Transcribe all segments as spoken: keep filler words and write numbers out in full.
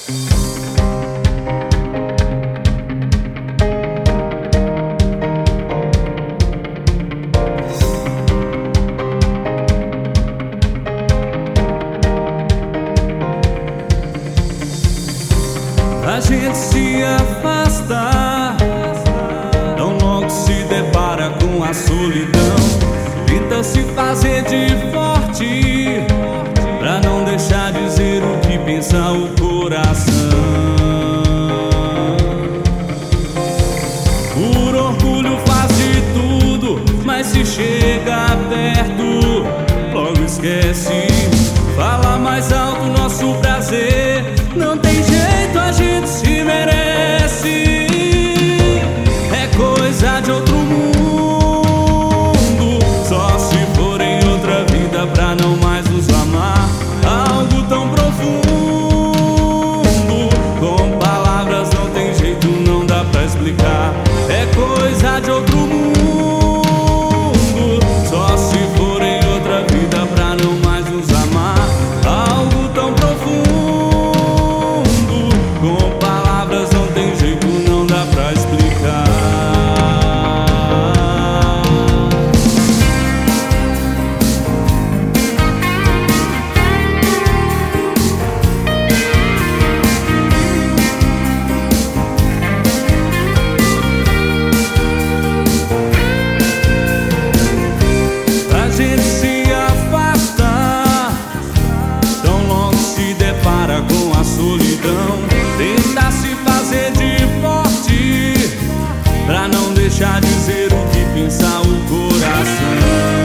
A gente se afasta, tão logo se depara com a solidão. Tenta se fazer de forte, pra não deixar dizer o que pensa o coração. Por orgulho faz de tudo, mas se chega perto, logo esquece. Fala mais alto nosso prazer, não tem jeito, a gente se merece. É coisa de outro mundo, só se for em outra vida pra não mais nos amar. Algo tão profundo, com palavras não tem jeito, não dá pra explicar. É coisa de outro mundo, só se for em outra vida pra não mais nos amar. Algo tão profundo, com palavras não tem jeito, não dá pra explicar. A gente se afasta, tão logo se depara com a solidão. Tenta se fazer de forte, pra não deixar dizer o que pensa o coração.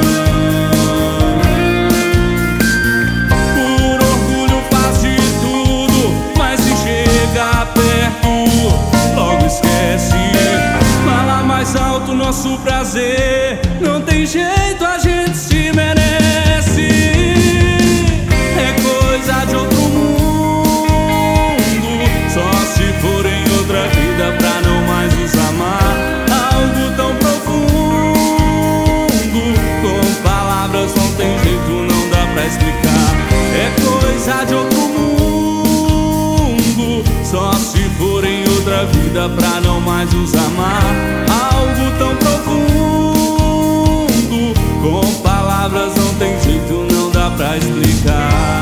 Por orgulho faz de tudo, mas se chega perto, logo esquece. Fala mais alto nosso prazer, não tem jeito, a gente se merece. É coisa de outro mundo, só se for em outra vida pra não mais nos amar. Algo tão profundo, com palavras não tem jeito, não dá pra explicar. É coisa de outro mundo, só se for em outra vida pra não mais nos amar. Algo tão profundo, com palavras não tem jeito, não dá pra explicar.